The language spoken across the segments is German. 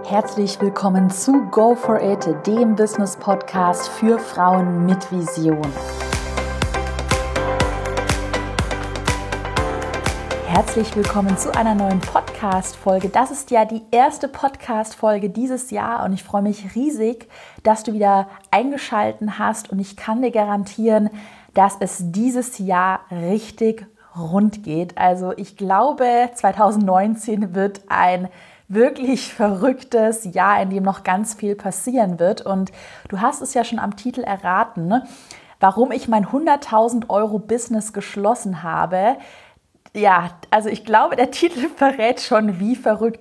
Herzlich willkommen zu Go For It, dem Business-Podcast für Frauen mit Vision. Herzlich willkommen zu einer neuen Podcast-Folge. Das ist ja die erste Podcast-Folge dieses Jahr und ich freue mich riesig, dass du wieder eingeschaltet hast und ich kann dir garantieren, dass es dieses Jahr richtig rund geht. Also ich glaube, 2019 wird ein wirklich verrücktes Jahr, in dem noch ganz viel passieren wird. Und du hast es ja schon am Titel erraten, ne? Warum ich mein 100.000 Euro Business geschlossen habe. Ja, also ich glaube, der Titel verrät schon, wie verrückt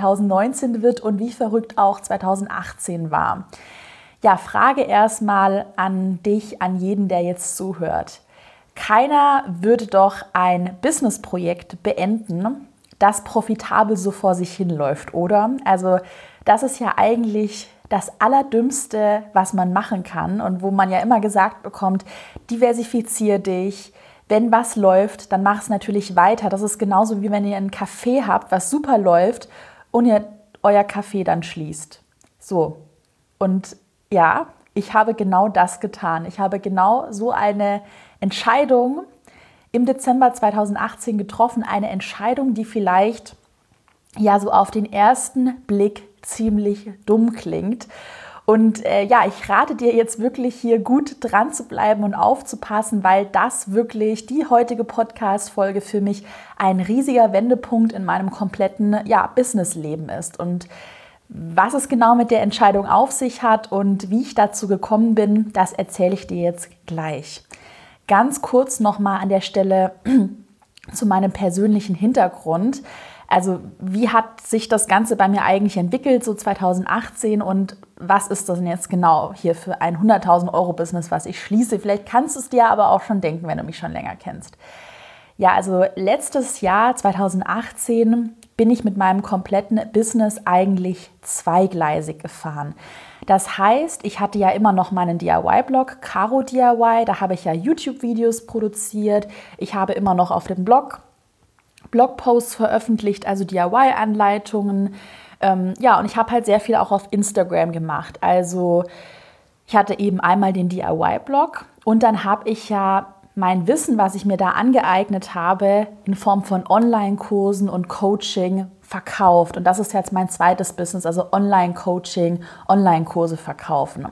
2019 wird und wie verrückt auch 2018 war. Ja, Frage erstmal an dich, an jeden, der jetzt zuhört. Keiner würde doch ein Businessprojekt beenden, das profitabel so vor sich hinläuft, oder? Also das ist ja eigentlich das Allerdümmste, was man machen kann und wo man ja immer gesagt bekommt, diversifizier dich, wenn was läuft, dann mach es natürlich weiter. Das ist genauso wie wenn ihr einen Café habt, was super läuft und ihr euer Café dann schließt. So, und ja, ich habe genau das getan. Ich habe genau so eine Entscheidung im Dezember 2018 getroffen, eine Entscheidung, die vielleicht ja so auf den ersten Blick ziemlich dumm klingt. Und ich rate dir jetzt wirklich hier gut dran zu bleiben und aufzupassen, weil das wirklich die heutige Podcast-Folge für mich ein riesiger Wendepunkt in meinem kompletten Businessleben ist. Und was es genau mit der Entscheidung auf sich hat und wie ich dazu gekommen bin, das erzähle ich dir jetzt gleich. Ganz kurz nochmal an der Stelle zu meinem persönlichen Hintergrund. Also wie hat sich das Ganze bei mir eigentlich entwickelt, so 2018 und was ist das denn jetzt genau hier für ein 100.000 Euro Business, was ich schließe? Vielleicht kannst du es dir aber auch schon denken, wenn du mich schon länger kennst. Ja, also letztes Jahr, 2018, bin ich mit meinem kompletten Business eigentlich zweigleisig gefahren. Das heißt, ich hatte ja immer noch meinen DIY-Blog, Caro DIY, da habe ich ja YouTube-Videos produziert. Ich habe immer noch auf dem Blog Blogposts veröffentlicht, also DIY-Anleitungen. Und ich habe halt sehr viel auch auf Instagram gemacht. Also ich hatte eben einmal den DIY-Blog und dann habe ich ja mein Wissen, was ich mir da angeeignet habe, in Form von Online-Kursen und Coaching verkauft. Und das ist jetzt mein zweites Business, also Online-Coaching, Online-Kurse verkaufen.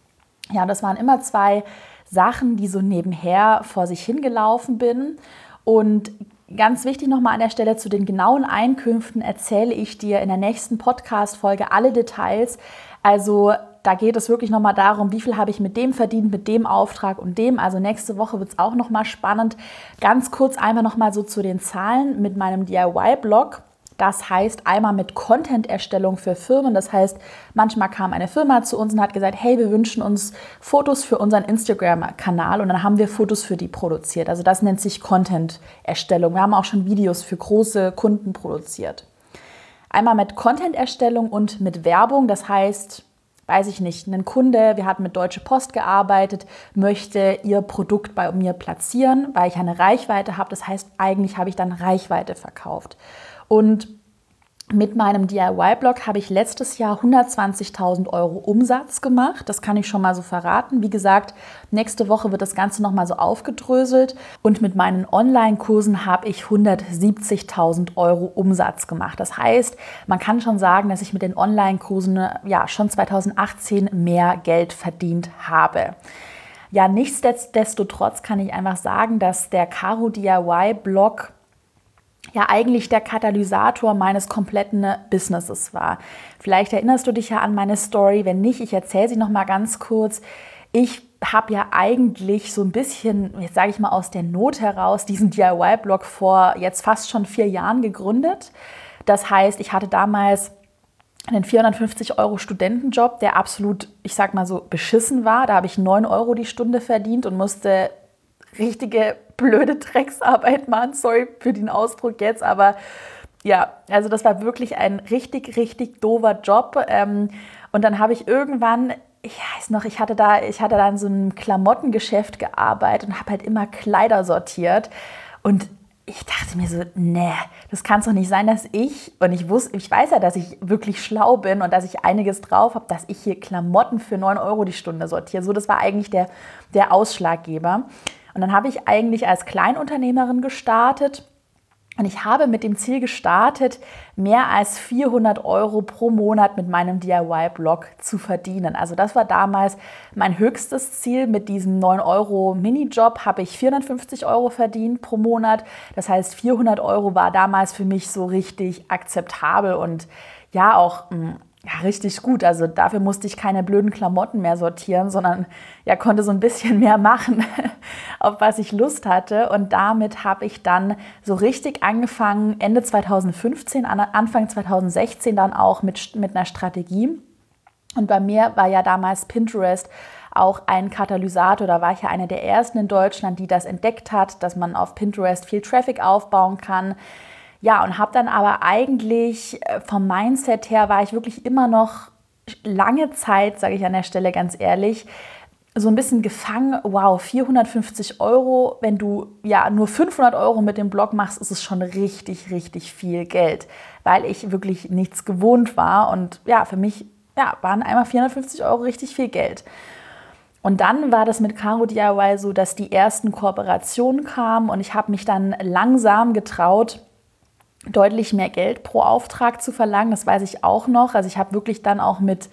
Ja, das waren immer zwei Sachen, die so nebenher vor sich hingelaufen bin. Und ganz wichtig nochmal an der Stelle, zu den genauen Einkünften erzähle ich dir in der nächsten Podcast-Folge alle Details. Also da geht es wirklich nochmal darum, wie viel habe ich mit dem verdient, mit dem Auftrag und dem. Also nächste Woche wird es auch nochmal spannend. Ganz kurz einmal nochmal so zu den Zahlen mit meinem DIY-Blog. Das heißt einmal mit Content-Erstellung für Firmen. Das heißt, manchmal kam eine Firma zu uns und hat gesagt, hey, wir wünschen uns Fotos für unseren Instagram-Kanal und dann haben wir Fotos für die produziert. Also das nennt sich Content-Erstellung. Wir haben auch schon Videos für große Kunden produziert. Einmal mit Content-Erstellung und mit Werbung. Das heißt, weiß ich nicht, ein Kunde, wir hatten mit Deutsche Post gearbeitet, möchte ihr Produkt bei mir platzieren, weil ich eine Reichweite habe. Das heißt, eigentlich habe ich dann Reichweite verkauft. Und mit meinem DIY-Blog habe ich letztes Jahr 120.000 Euro Umsatz gemacht. Das kann ich schon mal so verraten. Wie gesagt, nächste Woche wird das Ganze nochmal so aufgedröselt. Und mit meinen Online-Kursen habe ich 170.000 Euro Umsatz gemacht. Das heißt, man kann schon sagen, dass ich mit den Online-Kursen schon 2018 mehr Geld verdient habe. Ja, nichtsdestotrotz kann ich einfach sagen, dass der Caro DIY-Blog ja eigentlich der Katalysator meines kompletten Businesses war. Vielleicht erinnerst du dich ja an meine Story, wenn nicht, ich erzähle sie noch mal ganz kurz. Ich habe ja eigentlich so ein bisschen, jetzt sage ich mal aus der Not heraus, diesen DIY-Blog vor jetzt fast schon 4 Jahren gegründet. Das heißt, ich hatte damals einen 450 Euro Studentenjob, der absolut, ich sag mal so, beschissen war. Da habe ich 9 Euro die Stunde verdient und musste richtige blöde Drecksarbeit machen. Sorry für den Ausdruck jetzt, aber ja, also das war wirklich ein richtig, richtig doofer Job. Und dann habe ich irgendwann, ich weiß noch, ich hatte da in so einem Klamottengeschäft gearbeitet und habe halt immer Kleider sortiert. Und ich dachte mir so, nee, das kann es doch nicht sein, dass ich weiß ja, dass ich wirklich schlau bin und dass ich einiges drauf habe, dass ich hier Klamotten für 9 Euro die Stunde sortiere. So, das war eigentlich der Ausschlaggeber. Und dann habe ich eigentlich als Kleinunternehmerin gestartet. Und ich habe mit dem Ziel gestartet, mehr als 400 Euro pro Monat mit meinem DIY-Blog zu verdienen. Also das war damals mein höchstes Ziel. Mit diesem 9 Euro Minijob habe ich 450 Euro verdient pro Monat. Das heißt, 400 Euro war damals für mich so richtig akzeptabel und ja auch richtig gut. Also dafür musste ich keine blöden Klamotten mehr sortieren, sondern ja, konnte so ein bisschen mehr machen, auf was ich Lust hatte. Und damit habe ich dann so richtig angefangen, Ende 2015, Anfang 2016 dann auch mit einer Strategie. Und bei mir war ja damals Pinterest auch ein Katalysator. Da war ich ja eine der ersten in Deutschland, die das entdeckt hat, dass man auf Pinterest viel Traffic aufbauen kann. Ja, und habe dann aber eigentlich vom Mindset her war ich wirklich immer noch lange Zeit, sage ich an der Stelle ganz ehrlich, so ein bisschen gefangen. Wow, 450 Euro, wenn du ja nur 500 Euro mit dem Blog machst, ist es schon richtig, richtig viel Geld, weil ich wirklich nichts gewohnt war. Und ja, für mich waren einmal 450 Euro richtig viel Geld. Und dann war das mit Caro DIY so, dass die ersten Kooperationen kamen und ich habe mich dann langsam getraut, deutlich mehr Geld pro Auftrag zu verlangen. Das weiß ich auch noch. Also ich habe wirklich dann auch mit,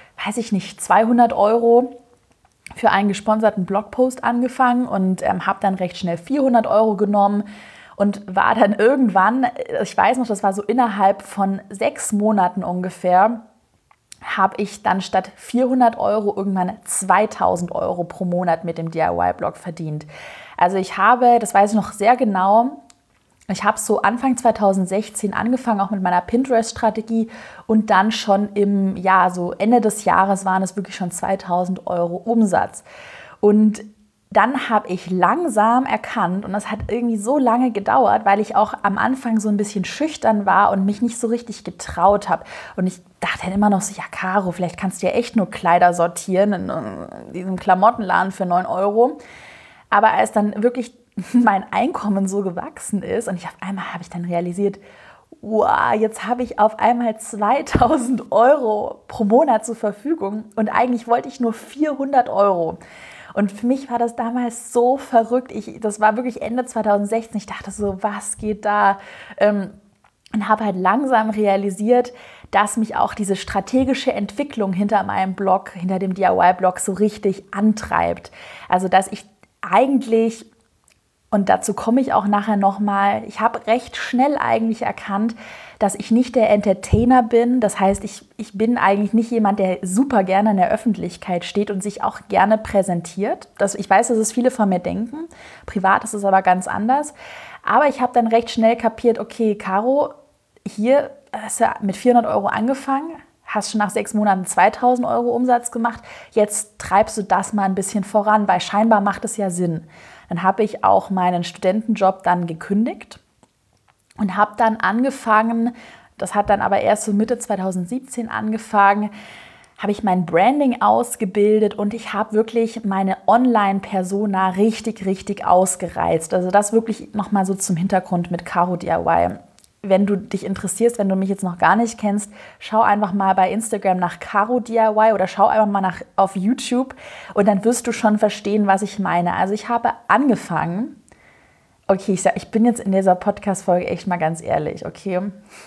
200 Euro für einen gesponserten Blogpost angefangen und habe dann recht schnell 400 Euro genommen und war dann irgendwann, ich weiß noch, das war so innerhalb von 6 Monaten ungefähr, habe ich dann statt 400 Euro irgendwann 2000 Euro pro Monat mit dem DIY-Blog verdient. Also ich habe, das weiß ich noch sehr genau, ich habe so Anfang 2016 angefangen, auch mit meiner Pinterest-Strategie und dann schon so Ende des Jahres waren es wirklich schon 2000 Euro Umsatz. Und dann habe ich langsam erkannt, und das hat irgendwie so lange gedauert, weil ich auch am Anfang so ein bisschen schüchtern war und mich nicht so richtig getraut habe. Und ich dachte dann immer noch so, ja Caro, vielleicht kannst du ja echt nur Kleider sortieren in diesem Klamottenladen für 9 Euro. Aber als dann wirklich mein Einkommen so gewachsen ist und auf einmal habe ich dann realisiert, wow, jetzt habe ich auf einmal 2000 Euro pro Monat zur Verfügung und eigentlich wollte ich nur 400 Euro. Und für mich war das damals so verrückt. Das war wirklich Ende 2016. Ich dachte so, was geht da? Und habe halt langsam realisiert, dass mich auch diese strategische Entwicklung hinter meinem Blog, hinter dem DIY-Blog so richtig antreibt. Also dass ich eigentlich, und dazu komme ich auch nachher nochmal, ich habe recht schnell eigentlich erkannt, dass ich nicht der Entertainer bin. Das heißt, ich bin eigentlich nicht jemand, der super gerne in der Öffentlichkeit steht und sich auch gerne präsentiert. Ich weiß, dass es viele von mir denken. Privat ist es aber ganz anders. Aber ich habe dann recht schnell kapiert, okay, Caro, hier hast du mit 400 Euro angefangen, hast schon nach 6 Monaten 2000 Euro Umsatz gemacht. Jetzt treibst du das mal ein bisschen voran, weil scheinbar macht es ja Sinn. Dann habe ich auch meinen Studentenjob dann gekündigt und habe dann angefangen, das hat dann aber erst so Mitte 2017 angefangen, habe ich mein Branding ausgebildet und ich habe wirklich meine Online-Persona richtig, richtig ausgereizt. Also das wirklich nochmal so zum Hintergrund mit Caro DIY. Wenn du dich interessierst, wenn du mich jetzt noch gar nicht kennst, schau einfach mal bei Instagram nach Caro DIY oder schau einfach mal auf YouTube und dann wirst du schon verstehen, was ich meine. Also ich habe angefangen, okay, ich bin jetzt in dieser Podcast-Folge echt mal ganz ehrlich, okay?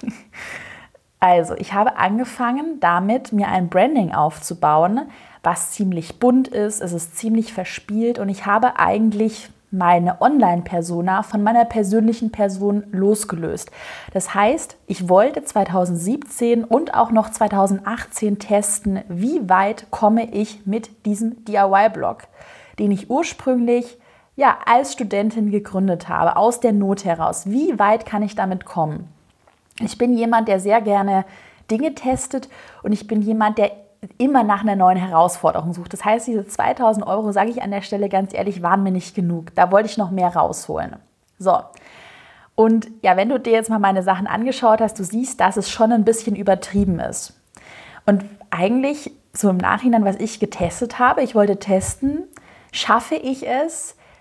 Also ich habe angefangen damit, mir ein Branding aufzubauen, was ziemlich bunt ist, es ist ziemlich verspielt und ich habe eigentlich meine Online-Persona von meiner persönlichen Person losgelöst. Das heißt, ich wollte 2017 und auch noch 2018 testen, wie weit komme ich mit diesem DIY-Blog, den ich ursprünglich als Studentin gegründet habe, aus der Not heraus. Wie weit kann ich damit kommen? Ich bin jemand, der sehr gerne Dinge testet und ich bin jemand, der immer nach einer neuen Herausforderung sucht. Das heißt, diese 2000 Euro, sage ich an der Stelle ganz ehrlich, waren mir nicht genug. Da wollte ich noch mehr rausholen. So, und ja, wenn du dir jetzt mal meine Sachen angeschaut hast, du siehst, dass es schon ein bisschen übertrieben ist. Und eigentlich, so im Nachhinein, was ich getestet habe, ich wollte testen, schaffe ich es,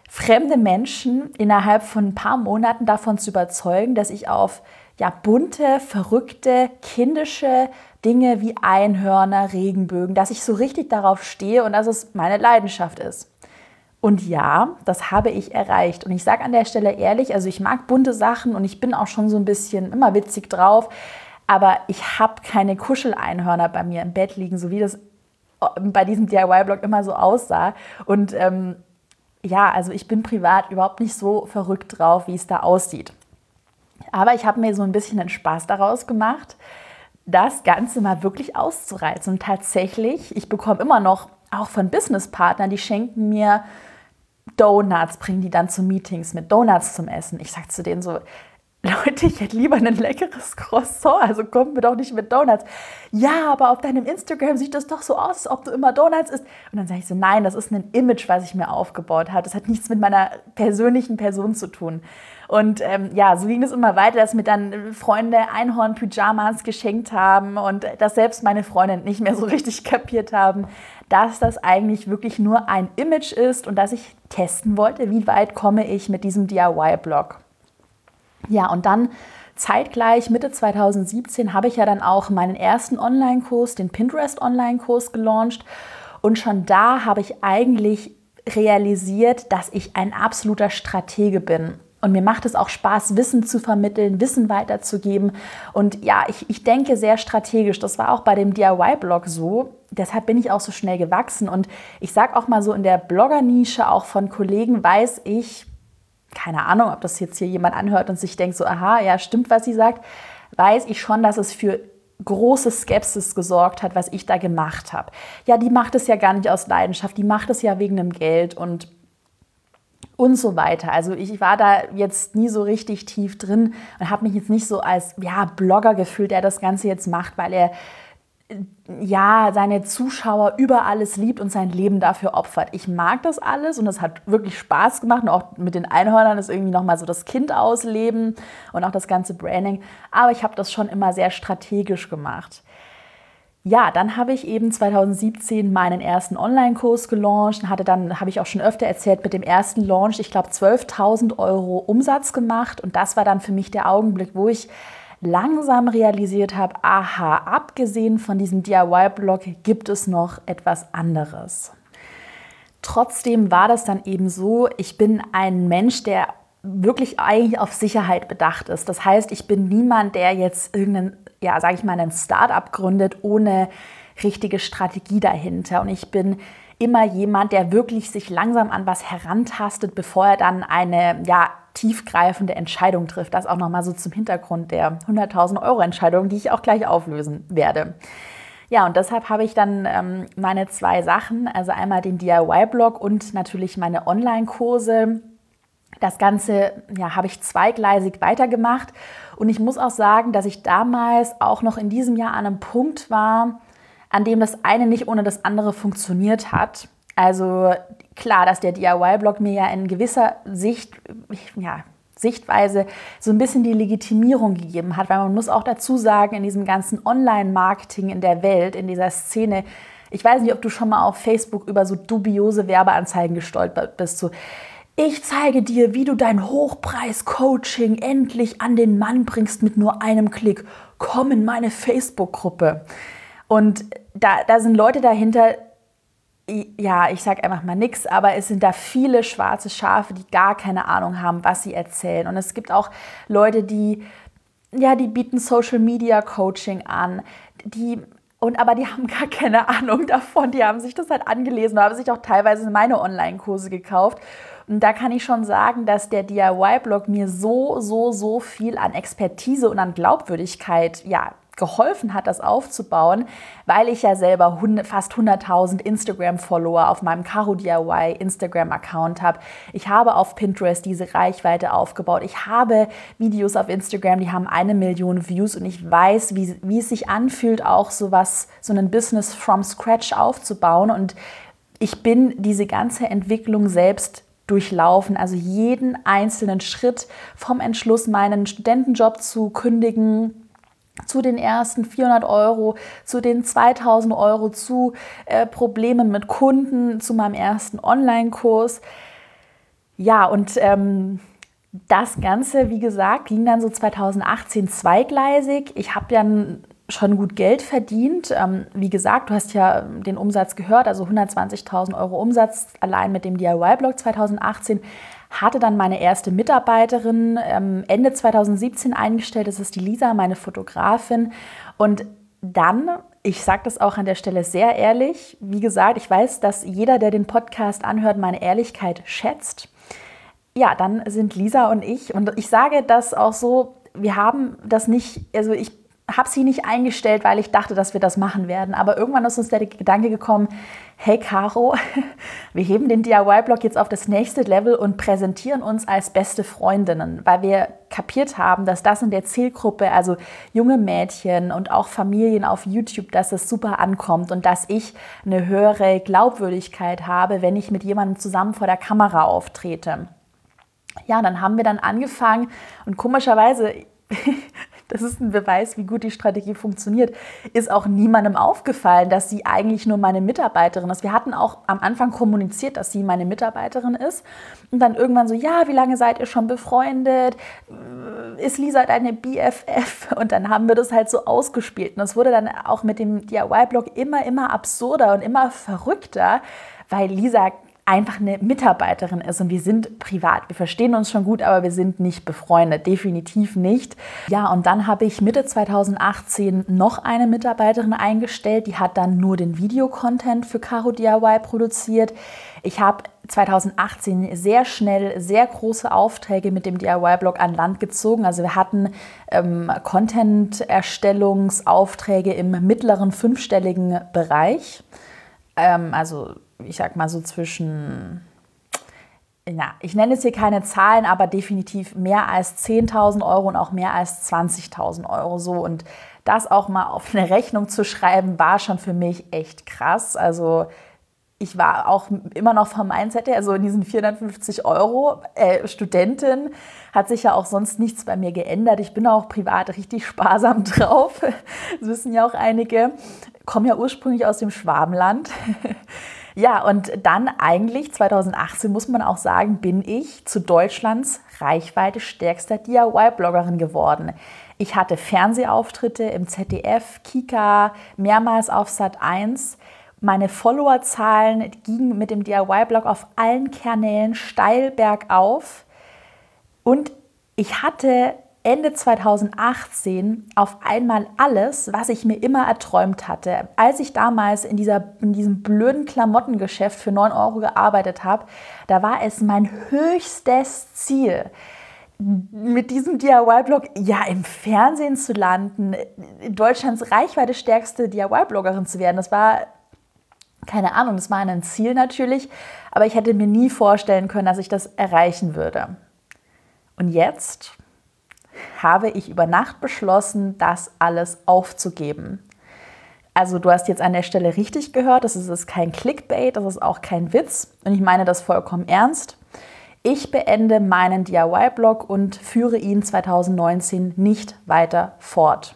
fremde Menschen innerhalb von ein paar Monaten davon zu überzeugen, dass ich auf bunte, verrückte, kindische Dinge wie Einhörner, Regenbögen, dass ich so richtig darauf stehe und dass es meine Leidenschaft ist. Und ja, das habe ich erreicht. Und ich sage an der Stelle ehrlich, also ich mag bunte Sachen und ich bin auch schon so ein bisschen immer witzig drauf, aber ich habe keine Kuscheleinhörner bei mir im Bett liegen, so wie das bei diesem DIY-Blog immer so aussah. Und also ich bin privat überhaupt nicht so verrückt drauf, wie es da aussieht. Aber ich habe mir so ein bisschen den Spaß daraus gemacht, das Ganze mal wirklich auszureizen. Und tatsächlich, ich bekomme immer noch, auch von Businesspartnern, die schenken mir Donuts, bringen die dann zu Meetings mit Donuts zum Essen. Ich sage zu denen so, Leute, ich hätte lieber ein leckeres Croissant, also kommt mir doch nicht mit Donuts. Ja, aber auf deinem Instagram sieht das doch so aus, als ob du immer Donuts isst. Und dann sage ich so, nein, das ist ein Image, was ich mir aufgebaut habe. Das hat nichts mit meiner persönlichen Person zu tun. Und so ging es immer weiter, dass mir dann Freunde Einhorn-Pyjamas geschenkt haben und dass selbst meine Freunde nicht mehr so richtig kapiert haben, dass das eigentlich wirklich nur ein Image ist und dass ich testen wollte, wie weit komme ich mit diesem DIY-Blog. Ja, und dann zeitgleich, Mitte 2017, habe ich ja dann auch meinen ersten Online-Kurs, den Pinterest-Online-Kurs gelauncht. Und schon da habe ich eigentlich realisiert, dass ich ein absoluter Stratege bin. Und mir macht es auch Spaß, Wissen zu vermitteln, Wissen weiterzugeben. Und ja, ich denke sehr strategisch. Das war auch bei dem DIY-Blog so. Deshalb bin ich auch so schnell gewachsen. Und ich sage auch mal so, in der Blogger-Nische auch von Kollegen weiß ich, keine Ahnung, ob das jetzt hier jemand anhört und sich denkt so, aha, ja, stimmt, was sie sagt, weiß ich schon, dass es für große Skepsis gesorgt hat, was ich da gemacht habe. Ja, die macht es ja gar nicht aus Leidenschaft, die macht es ja wegen dem Geld und so weiter. Also ich war da jetzt nie so richtig tief drin und habe mich jetzt nicht so als Blogger gefühlt, der das Ganze jetzt macht, weil er seine Zuschauer über alles liebt und sein Leben dafür opfert. Ich mag das alles und es hat wirklich Spaß gemacht und auch mit den Einhörnern ist irgendwie nochmal so das Kind ausleben und auch das ganze Branding. Aber ich habe das schon immer sehr strategisch gemacht. Ja, dann habe ich eben 2017 meinen ersten Online-Kurs gelauncht und habe ich auch schon öfter erzählt, mit dem ersten Launch, ich glaube 12.000 € Umsatz gemacht und das war dann für mich der Augenblick, wo ich langsam realisiert habe, aha, abgesehen von diesem DIY-Blog gibt es noch etwas anderes. Trotzdem war das dann eben so, ich bin ein Mensch, der wirklich eigentlich auf Sicherheit bedacht ist. Das heißt, ich bin niemand, der jetzt einen Start-up gründet ohne richtige Strategie dahinter. Und ich bin immer jemand, der wirklich sich langsam an was herantastet, bevor er dann eine tiefgreifende Entscheidung trifft. Das auch nochmal so zum Hintergrund der 100.000 € Entscheidung, die ich auch gleich auflösen werde. Ja, und deshalb habe ich dann meine zwei Sachen, also einmal den DIY-Blog und natürlich meine Online-Kurse. Das Ganze habe ich zweigleisig weitergemacht und ich muss auch sagen, dass ich damals auch noch in diesem Jahr an einem Punkt war, an dem das eine nicht ohne das andere funktioniert hat. Also klar, dass der DIY-Blog mir ja in gewisser Sichtweise so ein bisschen die Legitimierung gegeben hat, weil man muss auch dazu sagen, in diesem ganzen Online-Marketing in der Welt, in dieser Szene, ich weiß nicht, ob du schon mal auf Facebook über so dubiose Werbeanzeigen gestolpert bist, so ich zeige dir, wie du dein Hochpreis-Coaching endlich an den Mann bringst mit nur einem Klick. Komm in meine Facebook-Gruppe. Und da sind Leute dahinter, ich sage einfach mal nichts, aber es sind da viele schwarze Schafe, die gar keine Ahnung haben, was sie erzählen. Und es gibt auch Leute, die bieten Social-Media-Coaching an, aber die haben gar keine Ahnung davon. Die haben sich das halt angelesen, haben sich auch teilweise meine Online-Kurse gekauft. Und da kann ich schon sagen, dass der DIY-Blog mir so viel an Expertise und an Glaubwürdigkeit geholfen hat, das aufzubauen, weil ich ja selber fast 100.000 Instagram-Follower auf meinem Caro DIY Instagram-Account habe. Ich habe auf Pinterest diese Reichweite aufgebaut. Ich habe Videos auf Instagram, die haben 1 Million Views und ich weiß, wie es sich anfühlt, auch so ein Business from scratch aufzubauen. Und ich bin diese ganze Entwicklung selbst durchlaufen, also jeden einzelnen Schritt vom Entschluss, meinen Studentenjob zu kündigen, zu den ersten 400 €, zu den 2.000 €, zu Problemen mit Kunden, zu meinem ersten Online-Kurs. Ja, und das Ganze, wie gesagt, ging dann so 2018 zweigleisig. Ich habe dann schon gut Geld verdient. Wie gesagt, du hast ja den Umsatz gehört, also 120.000 Euro Umsatz allein mit dem DIY-Blog 2018. Hatte dann meine erste Mitarbeiterin Ende 2017 eingestellt. Das ist die Lisa, meine Fotografin. Und dann, ich sage das auch an der Stelle sehr ehrlich, wie gesagt, ich weiß, dass jeder, der den Podcast anhört, meine Ehrlichkeit schätzt. Ja, dann sind Lisa und ich sage das auch so, wir haben das nicht, also ich habe sie nicht eingestellt, weil ich dachte, dass wir das machen werden. Aber irgendwann ist uns der Gedanke gekommen, hey Caro, wir heben den DIY-Blog jetzt auf das nächste Level und präsentieren uns als beste Freundinnen, weil wir kapiert haben, dass das in der Zielgruppe, also junge Mädchen und auch Familien auf YouTube, dass es super ankommt und dass ich eine höhere Glaubwürdigkeit habe, wenn ich mit jemandem zusammen vor der Kamera auftrete. Ja, dann haben wir dann angefangen und komischerweise, das ist ein Beweis, wie gut die Strategie funktioniert, ist auch niemandem aufgefallen, dass sie eigentlich nur meine Mitarbeiterin ist. Wir hatten auch am Anfang kommuniziert, dass sie meine Mitarbeiterin ist und dann irgendwann so, ja, wie lange seid ihr schon befreundet? Ist Lisa deine BFF? Und dann haben wir das halt so ausgespielt und das wurde dann auch mit dem DIY-Blog immer absurder und immer verrückter, weil Lisa einfach eine Mitarbeiterin ist und wir sind privat. Wir verstehen uns schon gut, aber wir sind nicht befreundet, definitiv nicht. Ja, und dann habe ich Mitte 2018 noch eine Mitarbeiterin eingestellt, die hat dann nur den Videocontent für Caro DIY produziert. Ich habe 2018 sehr schnell sehr große Aufträge mit dem DIY-Blog an Land gezogen. Also wir hatten Content-Erstellungsaufträge im mittleren fünfstelligen Bereich. Also ich sag mal so zwischen, ich nenne jetzt hier keine Zahlen, aber definitiv mehr als 10.000 Euro und auch mehr als 20.000 Euro so. Und das auch mal auf eine Rechnung zu schreiben, war schon für mich echt krass. Also ich war auch immer noch vom Mindset her, also in diesen 450 Euro Studentin, hat sich ja auch sonst nichts bei mir geändert. Ich bin auch privat richtig sparsam drauf, das wissen ja auch einige. Komme ja ursprünglich aus dem Schwabenland. Ja, und dann eigentlich 2018, muss man auch sagen, bin ich zu Deutschlands Reichweite stärkster DIY-Bloggerin geworden. Ich hatte Fernsehauftritte im ZDF, Kika, mehrmals auf Sat.1. Meine Followerzahlen gingen mit dem DIY-Blog auf allen Kanälen steil bergauf. Und ich hatte Ende 2018 auf einmal alles, was ich mir immer erträumt hatte. Als ich damals in diesem blöden Klamottengeschäft für 9 Euro gearbeitet habe, da war es mein höchstes Ziel, mit diesem DIY-Blog ja im Fernsehen zu landen, Deutschlands Reichweite stärkste DIY-Bloggerin zu werden. Das war, keine Ahnung, das war ein Ziel natürlich, aber ich hätte mir nie vorstellen können, dass ich das erreichen würde. Und jetzt habe ich über Nacht beschlossen, das alles aufzugeben. Also du hast jetzt an der Stelle richtig gehört, das ist kein Clickbait, das ist auch kein Witz und ich meine das vollkommen ernst. Ich beende meinen DIY-Blog und führe ihn 2019 nicht weiter fort.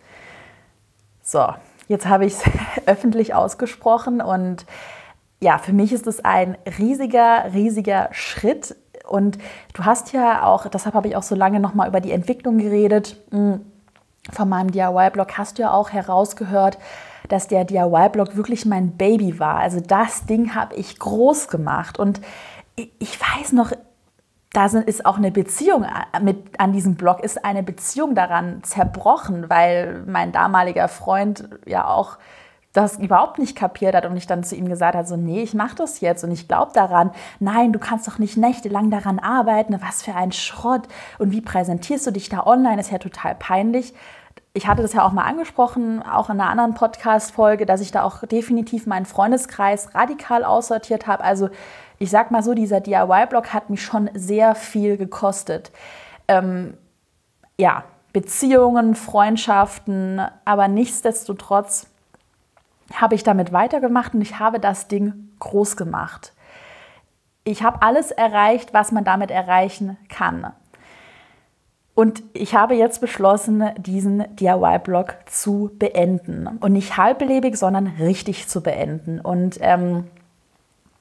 So, jetzt habe ich es öffentlich ausgesprochen und ja, für mich ist es ein riesiger Schritt. Und du hast ja auch, deshalb habe ich auch so lange nochmal über die Entwicklung geredet, von meinem DIY-Blog hast du ja auch herausgehört, dass der DIY-Blog wirklich mein Baby war. Also das Ding habe ich groß gemacht und ich weiß noch, ist auch eine Beziehung an diesem Blog, ist eine Beziehung daran zerbrochen, weil mein damaliger Freund ja auch das überhaupt nicht kapiert hat und ich dann zu ihm gesagt habe, so, nee, ich mache das jetzt und ich glaube daran. Nein, du kannst doch nicht nächtelang daran arbeiten, was für ein Schrott und wie präsentierst du dich da online, ist ja total peinlich. Ich hatte das ja auch mal angesprochen, auch in einer anderen Podcast-Folge, dass ich da auch definitiv meinen Freundeskreis radikal aussortiert habe. Also ich sag mal so, dieser DIY-Blog hat mich schon sehr viel gekostet. Ja, Beziehungen, Freundschaften, aber nichtsdestotrotz habe ich damit weitergemacht und ich habe das Ding groß gemacht. Ich habe alles erreicht, was man damit erreichen kann. Und ich habe jetzt beschlossen, diesen DIY-Blog zu beenden. Und nicht halblebig, sondern richtig zu beenden. Und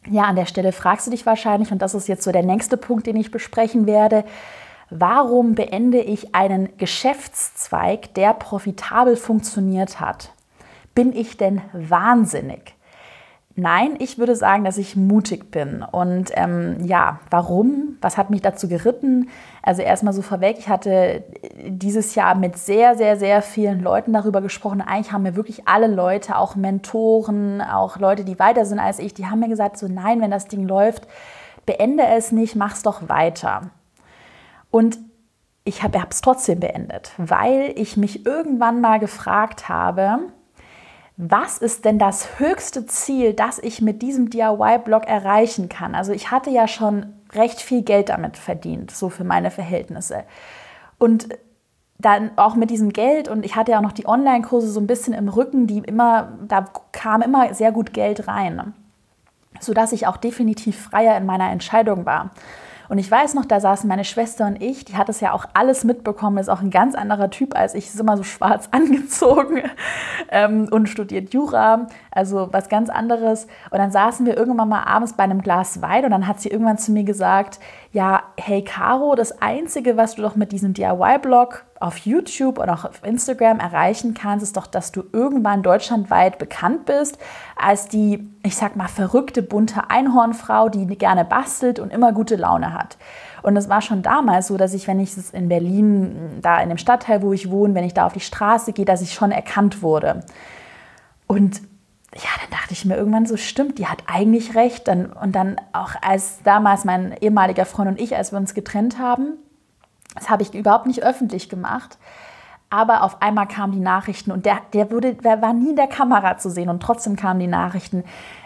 Ja, an der Stelle fragst du dich wahrscheinlich, und das ist jetzt so der nächste Punkt, den ich besprechen werde, warum beende ich einen Geschäftszweig, der profitabel funktioniert hat? Bin ich denn wahnsinnig? Nein, ich würde sagen, dass ich mutig bin. Und warum? Was hat mich dazu geritten? Also erstmal so vorweg, ich hatte dieses Jahr mit sehr, sehr, sehr vielen Leuten darüber gesprochen. Eigentlich haben mir wirklich alle Leute, auch Mentoren, auch Leute, die weiter sind als ich, die haben mir gesagt, so nein, wenn das Ding läuft, beende es nicht, mach's doch weiter. Und ich habe es trotzdem beendet, weil ich mich irgendwann mal gefragt habe, was ist denn das höchste Ziel, das ich mit diesem DIY-Blog erreichen kann? Also ich hatte ja schon recht viel Geld damit verdient, so für meine Verhältnisse. Und dann auch mit diesem Geld, und ich hatte ja auch noch die Online-Kurse so ein bisschen im Rücken, da kam immer sehr gut Geld rein, sodass ich auch definitiv freier in meiner Entscheidung war. Und ich weiß noch, da saßen meine Schwester und ich, die hat es ja auch alles mitbekommen, ist auch ein ganz anderer Typ als ich, ist immer so schwarz angezogen und studiert Jura, also was ganz anderes. Und dann saßen wir irgendwann mal abends bei einem Glas Wein und dann hat sie irgendwann zu mir gesagt, ja, hey Caro, das Einzige, was du doch mit diesem DIY-Blog auf YouTube und auch auf Instagram erreichen kannst, ist doch, dass du irgendwann deutschlandweit bekannt bist als die, ich sag mal, verrückte, bunte Einhornfrau, die gerne bastelt und immer gute Laune hat. Und es war schon damals so, dass ich, wenn ich in Berlin, da in dem Stadtteil, wo ich wohne, wenn ich da auf die Straße gehe, dass ich schon erkannt wurde. Und ja, dann dachte ich mir irgendwann so, stimmt, die hat eigentlich recht. Und dann auch als damals mein ehemaliger Freund und ich, als wir uns getrennt haben, das habe ich überhaupt nicht öffentlich gemacht, aber auf einmal kamen die Nachrichten und der war nie in der Kamera zu sehen und trotzdem kamen die Nachrichten,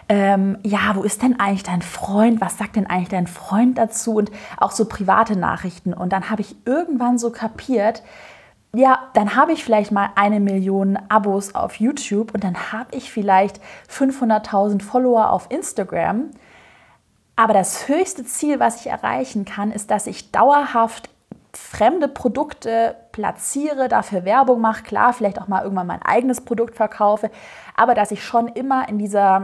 wo ist denn eigentlich dein Freund, was sagt denn eigentlich dein Freund dazu, und auch so private Nachrichten. Und dann habe ich irgendwann so kapiert, ja, dann habe ich vielleicht mal 1 Million Abos auf YouTube und dann habe ich vielleicht 500.000 Follower auf Instagram, aber das höchste Ziel, was ich erreichen kann, ist, dass ich dauerhaft fremde Produkte platziere, dafür Werbung mache, klar, vielleicht auch mal irgendwann mein eigenes Produkt verkaufe, aber dass ich schon immer in dieser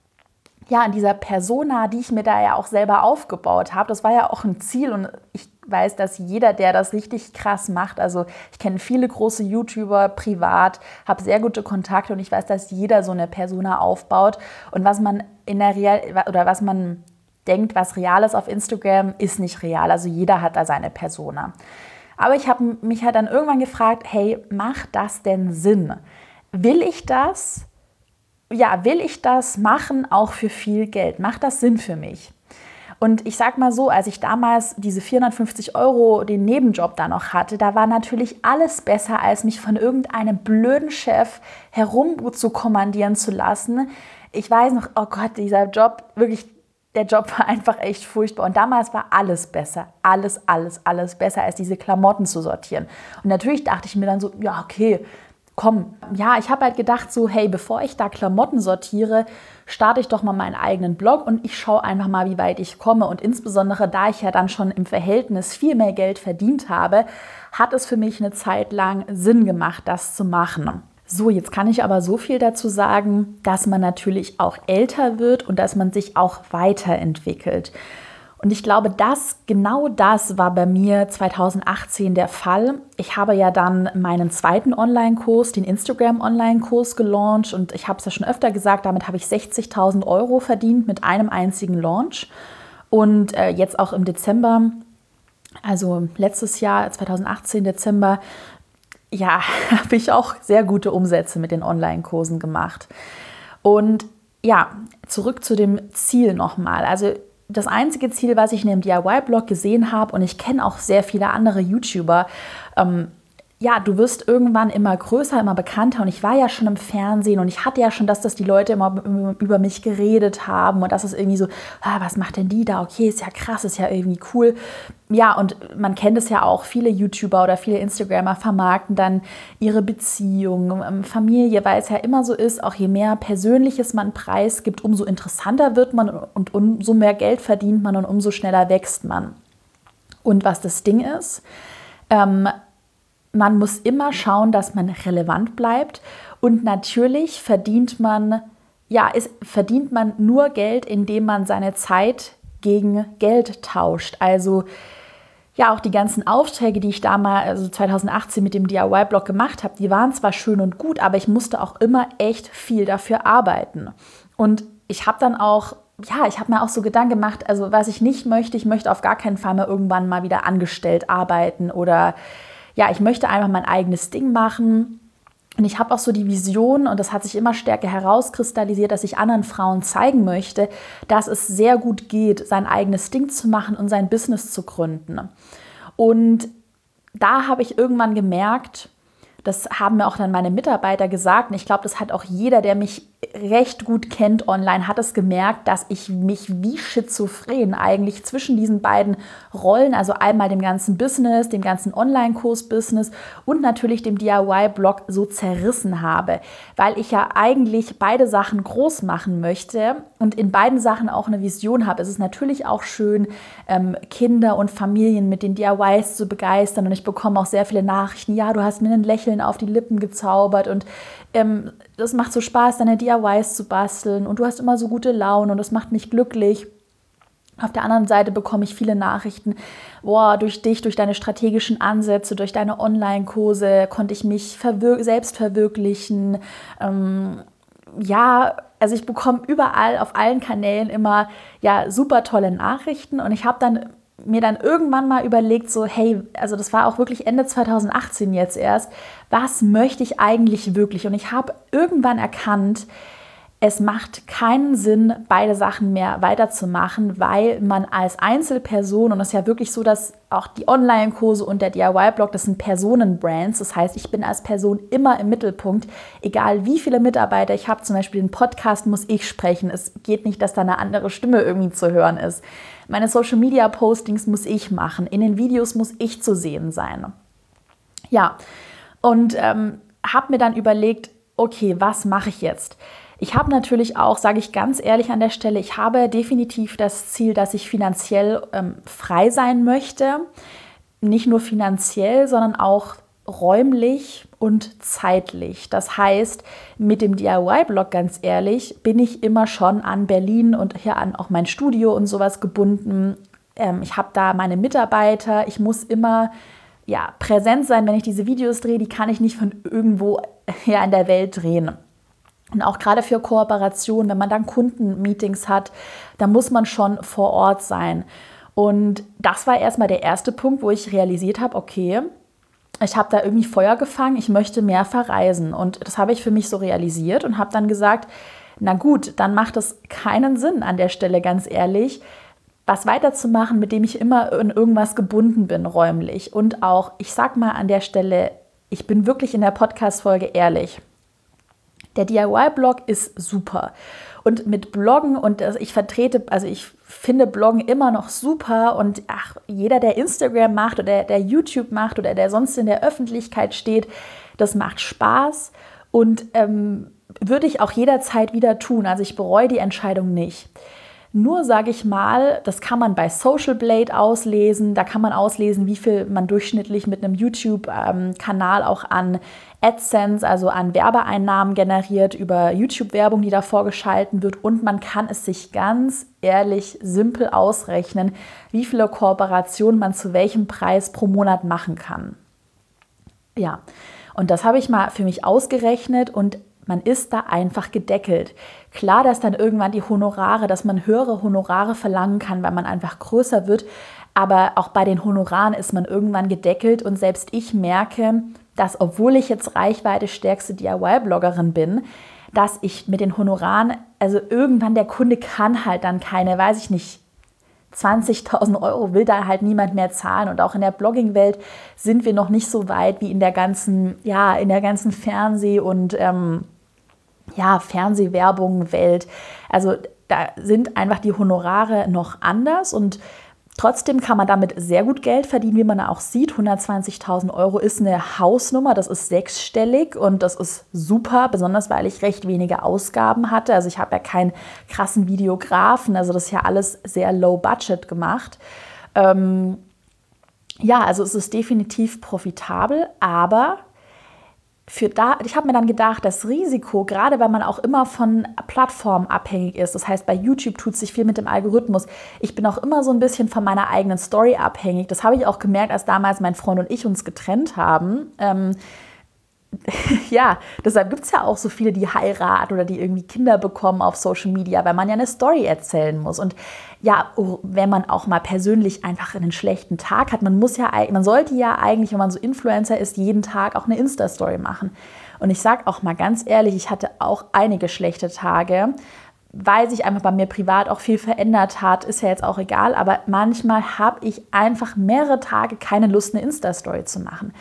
Persona, die ich mir da ja auch selber aufgebaut habe, das war ja auch ein Ziel, und ich weiß, dass jeder, der das richtig krass macht, also ich kenne viele große YouTuber privat, habe sehr gute Kontakte und ich weiß, dass jeder so eine Persona aufbaut, und was man was man denkt, was real ist auf Instagram, ist nicht real. Also jeder hat da seine Persona. Aber ich habe mich halt dann irgendwann gefragt, hey, macht das denn Sinn? Will ich das machen, auch für viel Geld? Macht das Sinn für mich? Und ich sag mal so, als ich damals diese 450 € den Nebenjob da noch hatte, da war natürlich alles besser, als mich von irgendeinem blöden Chef herum zu kommandieren zu lassen. Ich weiß noch, oh Gott, dieser Job, wirklich, der Job war einfach echt furchtbar. Und damals war alles besser. Alles besser, als diese Klamotten zu sortieren. Und natürlich dachte ich mir dann so, ja, okay, komm. Ja, ich habe halt gedacht so, hey, bevor ich da Klamotten sortiere, starte ich doch mal meinen eigenen Blog und ich schaue einfach mal, wie weit ich komme. Und insbesondere, da ich ja dann schon im Verhältnis viel mehr Geld verdient habe, hat es für mich eine Zeit lang Sinn gemacht, das zu machen. So, jetzt kann ich aber so viel dazu sagen, dass man natürlich auch älter wird und dass man sich auch weiterentwickelt. Und ich glaube, genau das war bei mir 2018 der Fall. Ich habe ja dann meinen zweiten Online-Kurs, den Instagram-Online-Kurs gelauncht, und ich habe es ja schon öfter gesagt, damit habe ich 60.000 € verdient mit einem einzigen Launch. Und jetzt auch im Dezember, also letztes Jahr, 2018 Dezember, ja, habe ich auch sehr gute Umsätze mit den Online-Kursen gemacht. Und ja, zurück zu dem Ziel nochmal. Also das einzige Ziel, was ich in dem DIY-Blog gesehen habe, und ich kenne auch sehr viele andere YouTuber, du wirst irgendwann immer größer, immer bekannter, und ich war ja schon im Fernsehen und ich hatte ja schon, dass die Leute immer über mich geredet haben und das ist irgendwie so, was macht denn die da? Okay, ist ja krass, ist ja irgendwie cool. Ja, und man kennt es ja auch, viele YouTuber oder viele Instagrammer vermarkten dann ihre Beziehung, Familie, weil es ja immer so ist, auch je mehr Persönliches man preisgibt, umso interessanter wird man und umso mehr Geld verdient man und umso schneller wächst man. Und was das Ding ist, man muss immer schauen, dass man relevant bleibt, und natürlich verdient man verdient man nur Geld, indem man seine Zeit gegen Geld tauscht. Also ja, auch die ganzen Aufträge, die ich damals, also 2018 mit dem DIY-Blog gemacht habe, die waren zwar schön und gut, aber ich musste auch immer echt viel dafür arbeiten. Und ich habe dann auch, ich habe mir auch so Gedanken gemacht, also was ich nicht möchte, ich möchte auf gar keinen Fall mehr irgendwann mal wieder angestellt arbeiten oder ich möchte einfach mein eigenes Ding machen. Und ich habe auch so die Vision, und das hat sich immer stärker herauskristallisiert, dass ich anderen Frauen zeigen möchte, dass es sehr gut geht, sein eigenes Ding zu machen und sein Business zu gründen. Und da habe ich irgendwann gemerkt, das haben mir auch dann meine Mitarbeiter gesagt, und ich glaube, das hat auch jeder, der mich recht gut kennt online, hat es gemerkt, dass ich mich wie schizophren eigentlich zwischen diesen beiden Rollen, also einmal dem ganzen Business, dem ganzen Online-Kurs-Business und natürlich dem DIY-Blog so zerrissen habe, weil ich ja eigentlich beide Sachen groß machen möchte und in beiden Sachen auch eine Vision habe. Es ist natürlich auch schön, Kinder und Familien mit den DIYs zu begeistern, und ich bekomme auch sehr viele Nachrichten, ja, du hast mir ein Lächeln auf die Lippen gezaubert und das macht so Spaß, deine DIYs zu basteln und du hast immer so gute Laune und das macht mich glücklich. Auf der anderen Seite bekomme ich viele Nachrichten, durch dich, durch deine strategischen Ansätze, durch deine Online-Kurse konnte ich mich selbst verwirklichen. Also ich bekomme überall auf allen Kanälen immer super tolle Nachrichten, und ich habe mir dann irgendwann mal überlegt, so hey, also das war auch wirklich Ende 2018 jetzt erst, was möchte ich eigentlich wirklich? Und ich habe irgendwann erkannt, es macht keinen Sinn, beide Sachen mehr weiterzumachen, weil man als Einzelperson, und das ist ja wirklich so, dass auch die Online-Kurse und der DIY-Blog, das sind Personenbrands, das heißt, ich bin als Person immer im Mittelpunkt, egal wie viele Mitarbeiter ich habe, zum Beispiel den Podcast muss ich sprechen, es geht nicht, dass da eine andere Stimme irgendwie zu hören ist. Meine Social-Media-Postings muss ich machen, in den Videos muss ich zu sehen sein. Ja, und habe mir dann überlegt, okay, was mache ich jetzt? Ich habe natürlich auch, sage ich ganz ehrlich an der Stelle, ich habe definitiv das Ziel, dass ich finanziell frei sein möchte. Nicht nur finanziell, sondern auch räumlich und zeitlich. Das heißt, mit dem DIY-Blog, ganz ehrlich, bin ich immer schon an Berlin und hier an auch mein Studio und sowas gebunden. Ich habe da meine Mitarbeiter, ich muss immer präsent sein, wenn ich diese Videos drehe, die kann ich nicht von irgendwo her in der Welt drehen. Und auch gerade für Kooperationen, wenn man dann Kundenmeetings hat, da muss man schon vor Ort sein. Und das war erstmal der erste Punkt, wo ich realisiert habe, okay, ich habe da irgendwie Feuer gefangen, ich möchte mehr verreisen. Und das habe ich für mich so realisiert und habe dann gesagt, na gut, dann macht es keinen Sinn an der Stelle, ganz ehrlich, was weiterzumachen, mit dem ich immer in irgendwas gebunden bin, räumlich. Und auch, ich sag mal an der Stelle, ich bin wirklich in der Podcast-Folge ehrlich. Der DIY-Blog ist super. Und mit Bloggen, und ich finde Bloggen immer noch super, und jeder, der Instagram macht oder der YouTube macht oder der sonst in der Öffentlichkeit steht, das macht Spaß und würde ich auch jederzeit wieder tun. Also ich bereue die Entscheidung nicht. Nur sage ich mal, das kann man bei Social Blade auslesen. Da kann man auslesen, wie viel man durchschnittlich mit einem YouTube-Kanal auch an AdSense, also an Werbeeinnahmen generiert über YouTube-Werbung, die da vorgeschalten wird. Und man kann es sich ganz ehrlich simpel ausrechnen, wie viele Kooperationen man zu welchem Preis pro Monat machen kann. Ja, und das habe ich mal für mich ausgerechnet, und man ist da einfach gedeckelt. Klar, dass dann irgendwann dass man höhere Honorare verlangen kann, weil man einfach größer wird. Aber auch bei den Honoraren ist man irgendwann gedeckelt. Und selbst ich merke, dass, obwohl ich jetzt reichweite-stärkste DIY-Bloggerin bin, dass ich mit den Honoraren, also irgendwann der Kunde kann halt dann keine, 20.000 Euro will da halt niemand mehr zahlen. Und auch in der Blogging-Welt sind wir noch nicht so weit wie in der ganzen Fernseh- und Fernsehwerbung-Welt. Also da sind einfach die Honorare noch anders, und trotzdem kann man damit sehr gut Geld verdienen, wie man auch sieht. 120.000 Euro ist eine Hausnummer, das ist sechsstellig, und das ist super, besonders weil ich recht wenige Ausgaben hatte. Also ich habe ja keinen krassen Videografen, also das ist ja alles sehr low budget gemacht. Also es ist definitiv profitabel, aber ich habe mir dann gedacht, das Risiko, gerade weil man auch immer von Plattformen abhängig ist, das heißt, bei YouTube tut sich viel mit dem Algorithmus. Ich bin auch immer so ein bisschen von meiner eigenen Story abhängig. Das habe ich auch gemerkt, als damals mein Freund und ich uns getrennt haben. Ja, deshalb gibt es ja auch so viele, die heiraten oder die irgendwie Kinder bekommen auf Social Media, weil man ja eine Story erzählen muss. Und ja, wenn man auch mal persönlich einfach einen schlechten Tag hat, man sollte ja eigentlich, wenn man so Influencer ist, jeden Tag auch eine Insta-Story machen. Und ich sage auch mal ganz ehrlich, ich hatte auch einige schlechte Tage, weil sich einfach bei mir privat auch viel verändert hat, ist ja jetzt auch egal, aber manchmal habe ich einfach mehrere Tage keine Lust, eine Insta-Story zu machen.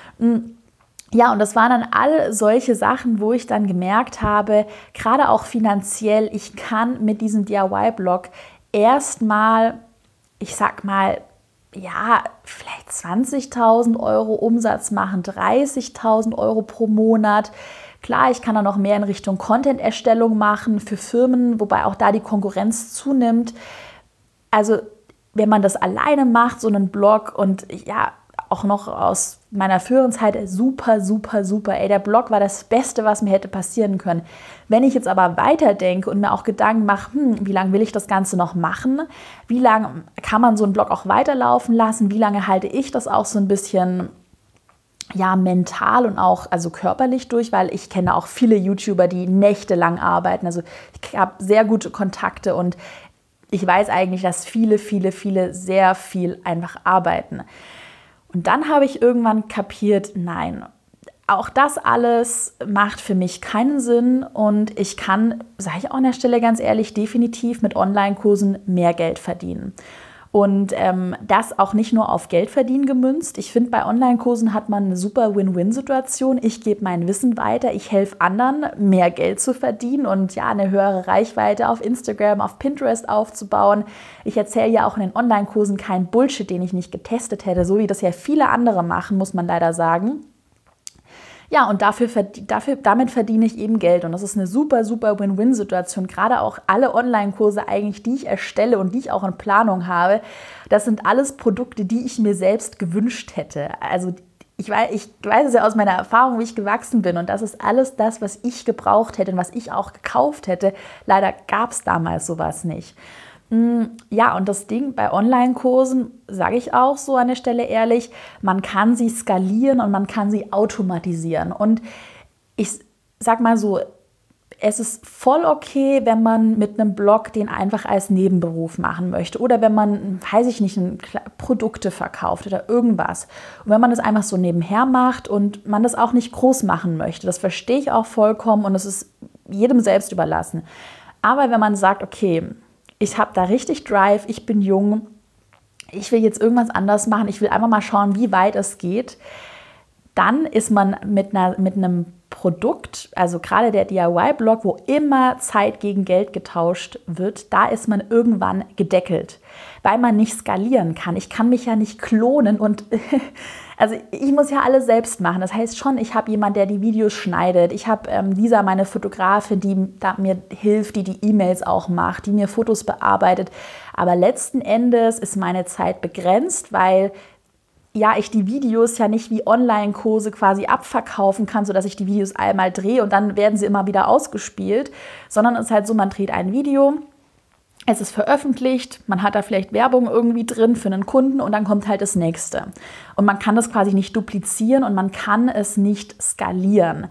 Ja, und das waren dann all solche Sachen, wo ich dann gemerkt habe, gerade auch finanziell, ich kann mit diesem DIY-Blog erstmal, ich sag mal, ja, vielleicht 20.000 Euro Umsatz machen, 30.000 Euro pro Monat. Klar, ich kann da noch mehr in Richtung Content-Erstellung machen für Firmen, wobei auch da die Konkurrenz zunimmt. Also, wenn man das alleine macht, so einen Blog und ja, auch noch aus meiner früheren Zeit super, super, super. Ey, der Blog war das Beste, was mir hätte passieren können. Wenn ich jetzt aber weiterdenke und mir auch Gedanken mache, wie lange will ich das Ganze noch machen? Wie lange kann man so einen Blog auch weiterlaufen lassen? Wie lange halte ich das auch so ein bisschen ja, mental und auch also körperlich durch? Weil ich kenne auch viele YouTuber, die nächtelang arbeiten. Also ich habe sehr gute Kontakte und ich weiß eigentlich, dass viele sehr viel einfach arbeiten. Und dann habe ich irgendwann kapiert, nein, auch das alles macht für mich keinen Sinn und ich kann, sage ich auch an der Stelle ganz ehrlich, definitiv mit Online-Kursen mehr Geld verdienen. Und das auch nicht nur auf Geld verdienen gemünzt. Ich finde, bei Online-Kursen hat man eine super Win-Win-Situation. Ich gebe mein Wissen weiter, ich helfe anderen, mehr Geld zu verdienen und ja, eine höhere Reichweite auf Instagram, auf Pinterest aufzubauen. Ich erzähle ja auch in den Online-Kursen keinen Bullshit, den ich nicht getestet hätte, so wie das ja viele andere machen, muss man leider sagen. Ja, und damit verdiene ich eben Geld. Und das ist eine super, super Win-Win-Situation. Gerade auch alle Online-Kurse eigentlich, die ich erstelle und die ich auch in Planung habe, das sind alles Produkte, die ich mir selbst gewünscht hätte. Also ich weiß es ja aus meiner Erfahrung, wie ich gewachsen bin. Und das ist alles das, was ich gebraucht hätte und was ich auch gekauft hätte. Leider gab es damals sowas nicht. Ja, und das Ding bei Online-Kursen, sage ich auch so an der Stelle ehrlich, man kann sie skalieren und man kann sie automatisieren. Und ich sag mal so, es ist voll okay, wenn man mit einem Blog den einfach als Nebenberuf machen möchte oder wenn man, weiß ich nicht, Produkte verkauft oder irgendwas. Und wenn man das einfach so nebenher macht und man das auch nicht groß machen möchte, das verstehe ich auch vollkommen und es ist jedem selbst überlassen. Aber wenn man sagt, okay, ich habe da richtig Drive, ich bin jung, ich will jetzt irgendwas anders machen, ich will einfach mal schauen, wie weit es geht, dann ist man mit einem Produkt, also gerade der DIY-Blog, wo immer Zeit gegen Geld getauscht wird, da ist man irgendwann gedeckelt, weil man nicht skalieren kann. Ich kann mich ja nicht klonen und also ich muss ja alles selbst machen. Das heißt schon, ich habe jemanden, der die Videos schneidet. Ich habe Lisa, meine Fotografin, die mir hilft, die E-Mails auch macht, die mir Fotos bearbeitet. Aber letzten Endes ist meine Zeit begrenzt, weil ja, ich die Videos ja nicht wie Online-Kurse quasi abverkaufen kann, sodass ich die Videos einmal drehe und dann werden sie immer wieder ausgespielt, sondern es ist halt so, man dreht ein Video, es ist veröffentlicht, man hat da vielleicht Werbung irgendwie drin für einen Kunden und dann kommt halt das nächste. Und man kann das quasi nicht duplizieren und man kann es nicht skalieren.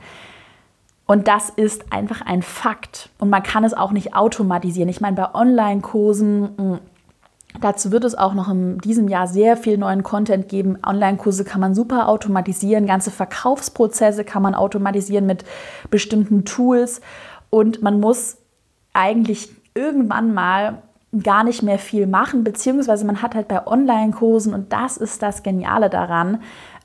Und das ist einfach ein Fakt. Und man kann es auch nicht automatisieren. Ich meine, bei Online-Kursen, dazu wird es auch noch in diesem Jahr sehr viel neuen Content geben. Online-Kurse kann man super automatisieren. Ganze Verkaufsprozesse kann man automatisieren mit bestimmten Tools. Und man muss eigentlich irgendwann mal gar nicht mehr viel machen, beziehungsweise man hat halt bei Online-Kursen, und das ist das Geniale daran,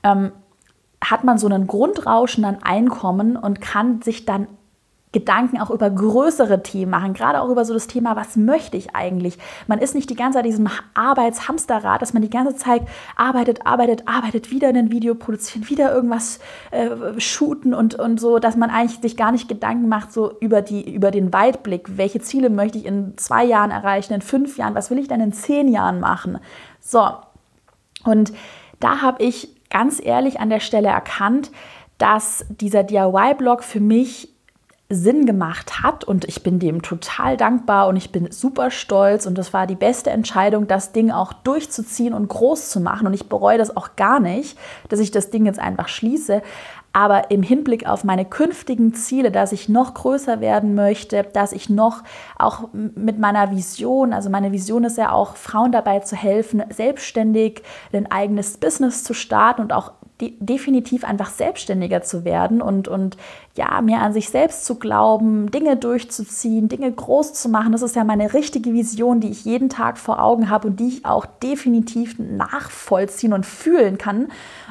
hat man so einen Grundrauschen an Einkommen und kann sich dann Gedanken auch über größere Themen machen, gerade auch über so das Thema, was möchte ich eigentlich? Man ist nicht die ganze Zeit in diesem Arbeitshamsterrad, dass man die ganze Zeit arbeitet, wieder ein Video produzieren, wieder irgendwas shooten und so, dass man eigentlich sich gar nicht Gedanken macht so über den Weitblick. Welche Ziele möchte ich in 2 Jahren erreichen, in 5 Jahren? Was will ich denn in 10 Jahren machen? So, und da habe ich ganz ehrlich an der Stelle erkannt, dass dieser DIY-Blog für mich Sinn gemacht hat und ich bin dem total dankbar und ich bin super stolz und das war die beste Entscheidung, das Ding auch durchzuziehen und groß zu machen und ich bereue das auch gar nicht, dass ich das Ding jetzt einfach schließe, aber im Hinblick auf meine künftigen Ziele, dass ich noch größer werden möchte, dass ich noch auch mit meiner Vision, also meine Vision ist ja auch, Frauen dabei zu helfen, selbstständig ein eigenes Business zu starten und auch definitiv einfach selbstständiger zu werden und ja, mehr an sich selbst zu glauben, Dinge durchzuziehen, Dinge groß zu machen. Das ist ja meine richtige Vision, die ich jeden Tag vor Augen habe und die ich auch definitiv nachvollziehen und fühlen kann.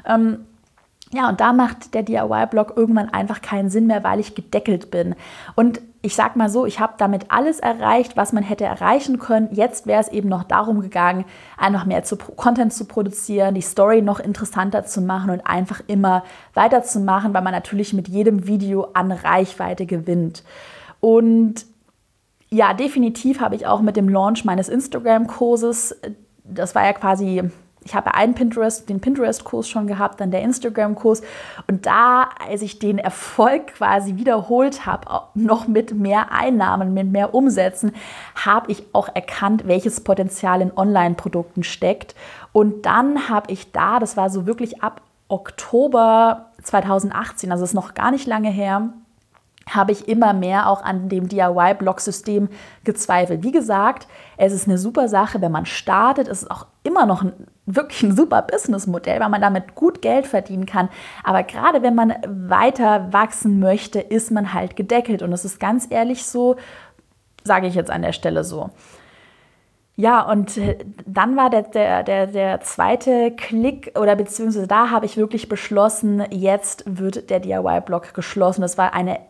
Ja, und da macht der DIY-Blog irgendwann einfach keinen Sinn mehr, weil ich gedeckelt bin. Und ich sag mal so, ich habe damit alles erreicht, was man hätte erreichen können. Jetzt wäre es eben noch darum gegangen, einfach mehr Content zu produzieren, die Story noch interessanter zu machen und einfach immer weiterzumachen, weil man natürlich mit jedem Video an Reichweite gewinnt. Und ja, definitiv habe ich auch mit dem Launch meines Instagram-Kurses, das war ja quasi... Ich habe den Pinterest-Kurs schon gehabt, dann der Instagram-Kurs. Und da, als ich den Erfolg quasi wiederholt habe, noch mit mehr Einnahmen, mit mehr Umsätzen, habe ich auch erkannt, welches Potenzial in Online-Produkten steckt. Und dann habe ich das war so wirklich ab Oktober 2018, also ist noch gar nicht lange her, habe ich immer mehr auch an dem DIY-Blog-System gezweifelt. Wie gesagt, es ist eine super Sache, wenn man startet. Es ist auch immer noch wirklich ein super Businessmodell, weil man damit gut Geld verdienen kann. Aber gerade wenn man weiter wachsen möchte, ist man halt gedeckelt. Und das ist ganz ehrlich so, sage ich jetzt an der Stelle so. Ja, und dann war der zweite Klick oder beziehungsweise da habe ich wirklich beschlossen, jetzt wird der DIY-Blog geschlossen. Das war eine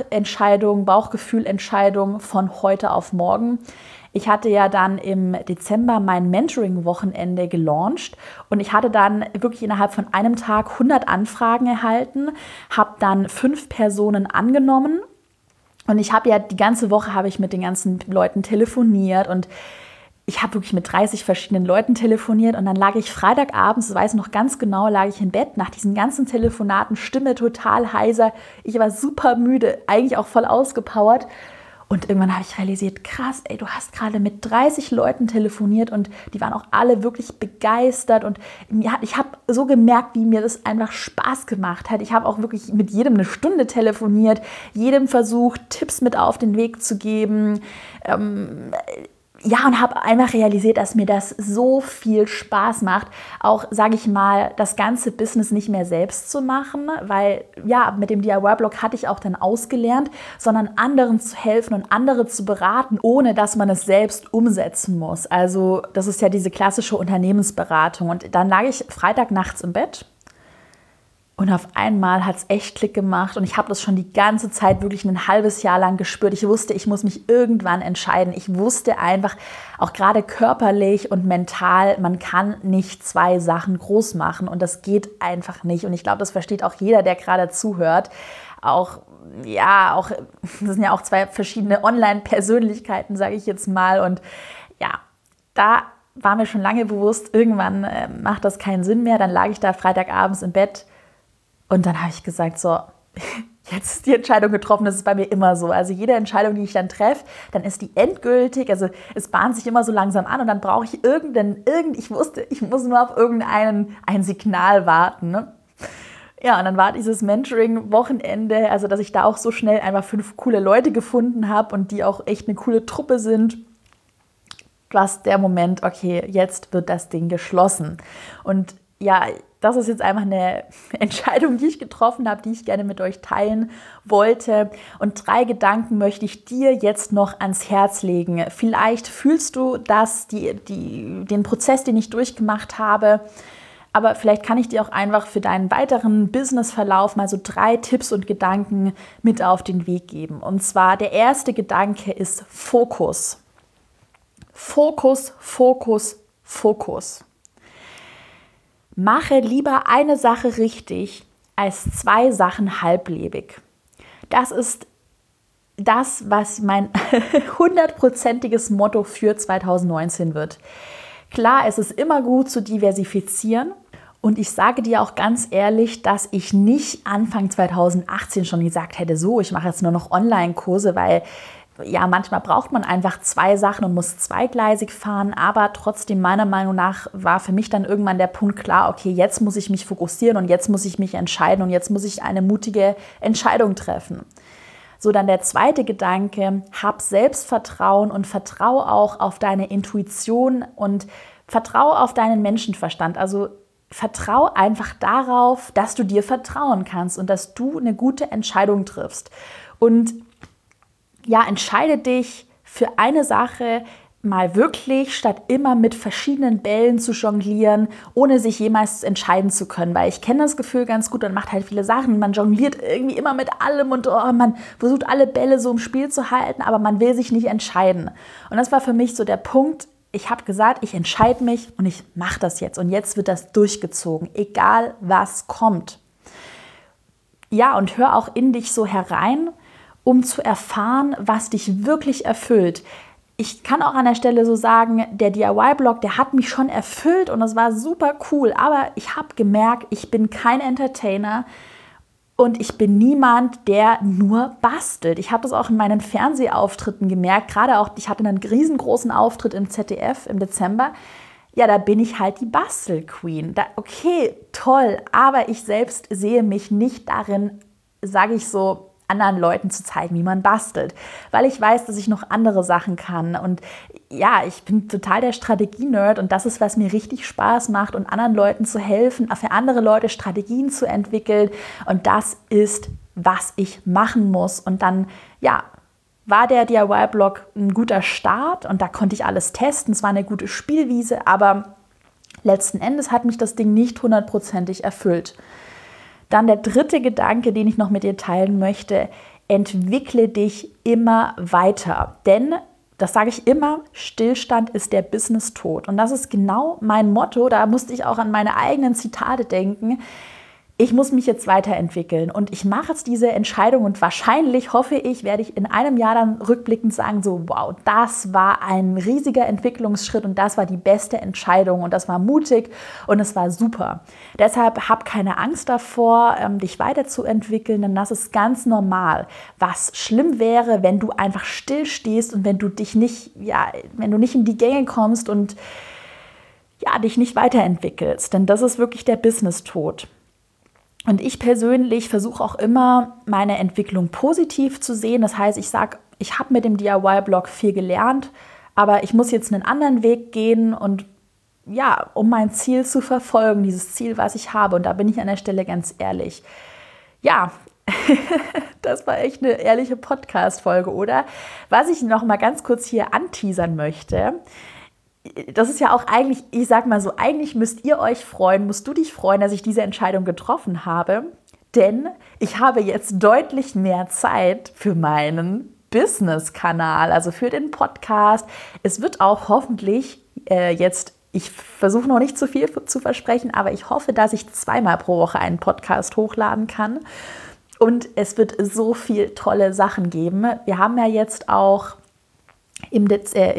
Bauchgefühlentscheidung von heute auf morgen. Ich hatte ja dann im Dezember mein Mentoring-Wochenende gelauncht und ich hatte dann wirklich innerhalb von einem Tag 100 Anfragen erhalten, habe dann 5 Personen angenommen und ich habe ja die ganze Woche habe ich mit den ganzen Leuten telefoniert und ich habe wirklich mit 30 verschiedenen Leuten telefoniert und dann lag ich Freitagabends, das weiß ich noch ganz genau, lag ich im Bett nach diesen ganzen Telefonaten, Stimme total heiser. Ich war super müde, eigentlich auch voll ausgepowert. Und irgendwann habe ich realisiert, krass, ey, du hast gerade mit 30 Leuten telefoniert und die waren auch alle wirklich begeistert und ich habe so gemerkt, wie mir das einfach Spaß gemacht hat. Ich habe auch wirklich mit jedem eine Stunde telefoniert, jedem versucht, Tipps mit auf den Weg zu geben. Ja, und habe einfach realisiert, dass mir das so viel Spaß macht, auch, sage ich mal, das ganze Business nicht mehr selbst zu machen, weil ja, mit dem DIY-Blog hatte ich auch dann ausgelernt, sondern anderen zu helfen und andere zu beraten, ohne dass man es selbst umsetzen muss. Also das ist ja diese klassische Unternehmensberatung. Und dann lag ich Freitag nachts im Bett. Und auf einmal hat es echt Klick gemacht und ich habe das schon die ganze Zeit wirklich ein halbes Jahr lang gespürt. Ich wusste, ich muss mich irgendwann entscheiden. Ich wusste einfach, auch gerade körperlich und mental, man kann nicht 2 Sachen groß machen und das geht einfach nicht. Und ich glaube, das versteht auch jeder, der gerade zuhört. Das sind ja auch 2 verschiedene Online-Persönlichkeiten, sage ich jetzt mal. Und ja, da war mir schon lange bewusst, irgendwann macht das keinen Sinn mehr. Dann lag ich da Freitagabends im Bett. Und dann habe ich gesagt, so, jetzt ist die Entscheidung getroffen, das ist bei mir immer so. Also jede Entscheidung, die ich dann treffe, dann ist die endgültig, also es bahnt sich immer so langsam an und dann brauche ich ich wusste, ich muss nur auf ein Signal warten. Ne? Ja, und dann war dieses Mentoring-Wochenende, also dass ich da auch so schnell einfach 5 coole Leute gefunden habe und die auch echt eine coole Truppe sind. Was der Moment, okay, jetzt wird das Ding geschlossen. Und ja, das ist jetzt einfach eine Entscheidung, die ich getroffen habe, die ich gerne mit euch teilen wollte. Und 3 Gedanken möchte ich dir jetzt noch ans Herz legen. Vielleicht fühlst du den Prozess, den ich durchgemacht habe, aber vielleicht kann ich dir auch einfach für deinen weiteren Businessverlauf mal so 3 Tipps und Gedanken mit auf den Weg geben. Und zwar der erste Gedanke ist Fokus. Fokus, Fokus, Fokus. Mache lieber eine Sache richtig als 2 Sachen halblebig. Das ist das, was mein 100%iges Motto für 2019 wird. Klar, es ist immer gut zu diversifizieren Und ich sage dir auch ganz ehrlich, dass ich nicht Anfang 2018 schon gesagt hätte, so, ich mache jetzt nur noch Online-Kurse, weil ja, manchmal braucht man einfach 2 Sachen und muss zweigleisig fahren, aber trotzdem meiner Meinung nach war für mich dann irgendwann der Punkt klar, okay, jetzt muss ich mich fokussieren und jetzt muss ich mich entscheiden und jetzt muss ich eine mutige Entscheidung treffen. So, dann der zweite Gedanke, hab Selbstvertrauen und vertraue auch auf deine Intuition und vertraue auf deinen Menschenverstand. Also vertraue einfach darauf, dass du dir vertrauen kannst und dass du eine gute Entscheidung triffst. Und ja, entscheide dich für eine Sache mal wirklich, statt immer mit verschiedenen Bällen zu jonglieren, ohne sich jemals entscheiden zu können. Weil ich kenne das Gefühl ganz gut, man macht halt viele Sachen, man jongliert irgendwie immer mit allem und man versucht alle Bälle so im Spiel zu halten, aber man will sich nicht entscheiden. Und das war für mich so der Punkt, ich habe gesagt, ich entscheide mich und ich mache das jetzt. Und jetzt wird das durchgezogen, egal was kommt. Ja, und hör auch in dich so herein, um zu erfahren, was dich wirklich erfüllt. Ich kann auch an der Stelle so sagen, der DIY-Blog, der hat mich schon erfüllt und das war super cool. Aber ich habe gemerkt, ich bin kein Entertainer und ich bin niemand, der nur bastelt. Ich habe das auch in meinen Fernsehauftritten gemerkt. Gerade auch, ich hatte einen riesengroßen Auftritt im ZDF im Dezember. Ja, da bin ich halt die Bastel-Queen. Okay, toll, aber ich selbst sehe mich nicht darin, sage ich so, anderen Leuten zu zeigen, wie man bastelt, weil ich weiß, dass ich noch andere Sachen kann und ja, ich bin total der Strategie-Nerd und das ist, was mir richtig Spaß macht und anderen Leuten zu helfen, für andere Leute Strategien zu entwickeln und das ist, was ich machen muss und dann, ja, war der DIY-Blog ein guter Start und da konnte ich alles testen, es war eine gute Spielwiese, aber letzten Endes hat mich das Ding nicht 100%ig erfüllt. Dann der dritte Gedanke, den ich noch mit dir teilen möchte, entwickle dich immer weiter. Denn, das sage ich immer, Stillstand ist der Business-Tod. Und das ist genau mein Motto, da musste ich auch an meine eigenen Zitate denken. Ich muss mich jetzt weiterentwickeln und ich mache jetzt diese Entscheidung und wahrscheinlich, hoffe ich, werde ich in einem Jahr dann rückblickend sagen, so wow, das war ein riesiger Entwicklungsschritt und das war die beste Entscheidung und das war mutig und es war super. Deshalb hab keine Angst davor, dich weiterzuentwickeln, denn das ist ganz normal. Was schlimm wäre, wenn du einfach still stehst und wenn du nicht in die Gänge kommst und ja, dich nicht weiterentwickelst, denn das ist wirklich der Business-Tod. Und ich persönlich versuche auch immer, meine Entwicklung positiv zu sehen. Das heißt, ich sage, ich habe mit dem DIY-Blog viel gelernt, aber ich muss jetzt einen anderen Weg gehen und ja, um mein Ziel zu verfolgen, dieses Ziel, was ich habe. Und da bin ich an der Stelle ganz ehrlich. Ja, das war echt eine ehrliche Podcast-Folge, oder? Was ich noch mal ganz kurz hier anteasern möchte, das ist ja auch eigentlich, ich sag mal so, eigentlich musst du dich freuen, dass ich diese Entscheidung getroffen habe, denn ich habe jetzt deutlich mehr Zeit für meinen Business-Kanal, also für den Podcast. Es wird auch hoffentlich ich versuche noch nicht zu viel zu versprechen, aber ich hoffe, dass ich 2-mal pro Woche einen Podcast hochladen kann und es wird so viel tolle Sachen geben. Wir haben ja jetzt auch im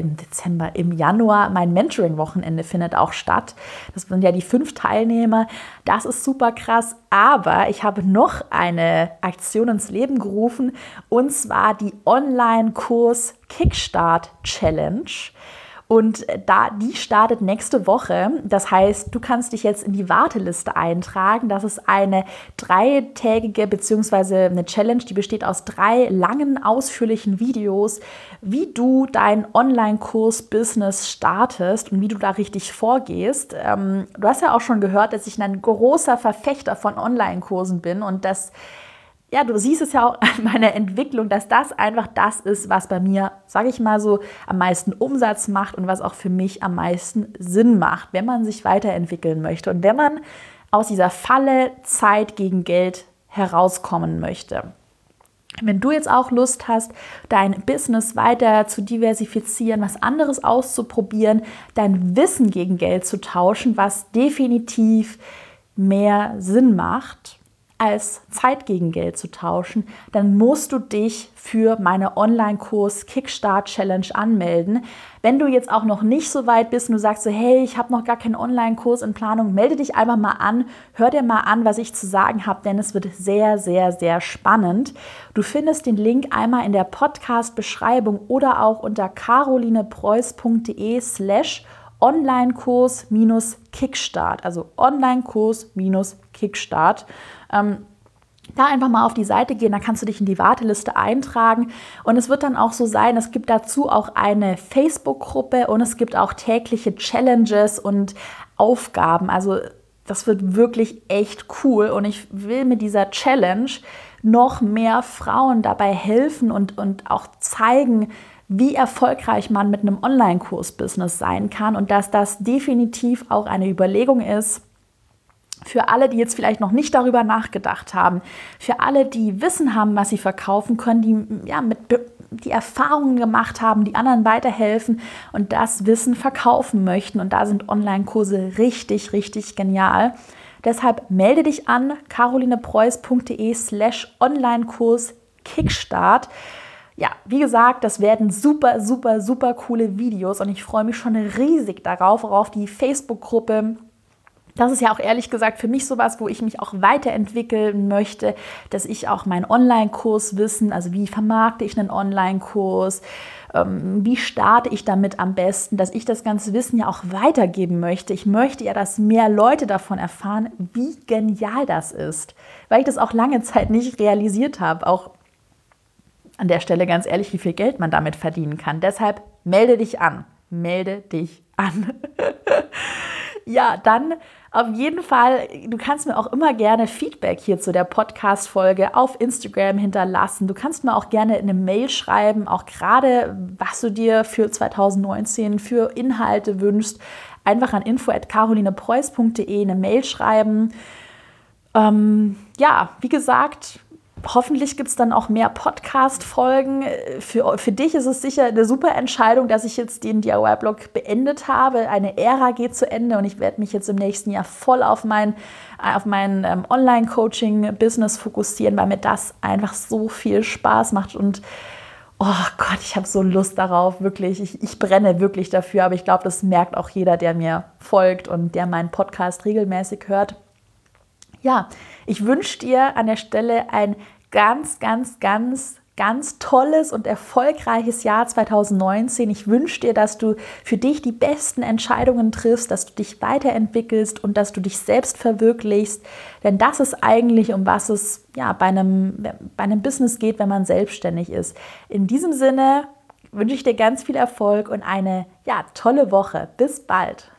Januar, mein Mentoring-Wochenende findet auch statt. Das sind ja die 5 Teilnehmer. Das ist super krass. Aber ich habe noch eine Aktion ins Leben gerufen und zwar die Online-Kurs Kickstart Challenge. Und die startet nächste Woche. Das heißt, du kannst dich jetzt in die Warteliste eintragen. Das ist eine 3-tägige bzw. eine Challenge, die besteht aus 3 langen, ausführlichen Videos, wie du dein Online-Kurs-Business startest und wie du da richtig vorgehst. Du hast ja auch schon gehört, dass ich ein großer Verfechter von Online-Kursen bin und das ja, du siehst es ja auch an meiner Entwicklung, dass das einfach das ist, was bei mir, sage ich mal so, am meisten Umsatz macht und was auch für mich am meisten Sinn macht, wenn man sich weiterentwickeln möchte und wenn man aus dieser Falle Zeit gegen Geld herauskommen möchte. Wenn du jetzt auch Lust hast, dein Business weiter zu diversifizieren, was anderes auszuprobieren, dein Wissen gegen Geld zu tauschen, was definitiv mehr Sinn macht, als Zeit gegen Geld zu tauschen, dann musst du dich für meine Online-Kurs Kickstart Challenge anmelden. Wenn du jetzt auch noch nicht so weit bist und du sagst so, hey, ich habe noch gar keinen Online-Kurs in Planung, melde dich einfach mal an, hör dir mal an, was ich zu sagen habe, denn es wird sehr, sehr, sehr spannend. Du findest den Link einmal in der Podcast-Beschreibung oder auch unter carolinepreuß.de/Onlinekurs-Kickstart, also Onlinekurs-Kickstart. Da einfach mal auf die Seite gehen, da kannst du dich in die Warteliste eintragen und es wird dann auch so sein, es gibt dazu auch eine Facebook-Gruppe und es gibt auch tägliche Challenges und Aufgaben, also das wird wirklich echt cool und ich will mit dieser Challenge noch mehr Frauen dabei helfen und auch zeigen, wie erfolgreich man mit einem Online-Kurs-Business sein kann und dass das definitiv auch eine Überlegung ist, für alle, die jetzt vielleicht noch nicht darüber nachgedacht haben, für alle, die Wissen haben, was sie verkaufen können, die die Erfahrungen gemacht haben, die anderen weiterhelfen und das Wissen verkaufen möchten. Und da sind Online-Kurse richtig, richtig genial. Deshalb melde dich an, carolinepreuß.de/Onlinekurs-Kickstart. Ja, wie gesagt, das werden super, super, super coole Videos und ich freue mich schon riesig darauf, auch auf die Facebook-Gruppe. Das ist ja auch ehrlich gesagt für mich sowas, wo ich mich auch weiterentwickeln möchte, dass ich auch meinen Online-Kurs wissen, also wie vermarkte ich einen Online-Kurs, wie starte ich damit am besten, dass ich das ganze Wissen ja auch weitergeben möchte. Ich möchte ja, dass mehr Leute davon erfahren, wie genial das ist, weil ich das auch lange Zeit nicht realisiert habe, auch an der Stelle ganz ehrlich, wie viel Geld man damit verdienen kann. Deshalb melde dich an. Ja, dann auf jeden Fall, du kannst mir auch immer gerne Feedback hier zu der Podcast-Folge auf Instagram hinterlassen. Du kannst mir auch gerne eine Mail schreiben, auch gerade, was du dir für 2019 für Inhalte wünschst. Einfach an info@carolinepreuß.de eine Mail schreiben. Ja, wie gesagt, hoffentlich gibt es dann auch mehr Podcast-Folgen. Für dich ist es sicher eine super Entscheidung, dass ich jetzt den DIY-Blog beendet habe. Eine Ära geht zu Ende und ich werde mich jetzt im nächsten Jahr voll auf mein Online-Coaching-Business fokussieren, weil mir das einfach so viel Spaß macht und oh Gott, ich habe so Lust darauf, wirklich. Ich brenne wirklich dafür, aber ich glaube, das merkt auch jeder, der mir folgt und der meinen Podcast regelmäßig hört. Ja, ich wünsche dir an der Stelle ein ganz, ganz, ganz, ganz tolles und erfolgreiches Jahr 2019. Ich wünsche dir, dass du für dich die besten Entscheidungen triffst, dass du dich weiterentwickelst und dass du dich selbst verwirklichst. Denn das ist eigentlich, um was es ja, bei einem Business geht, wenn man selbstständig ist. In diesem Sinne wünsche ich dir ganz viel Erfolg und eine tolle Woche. Bis bald.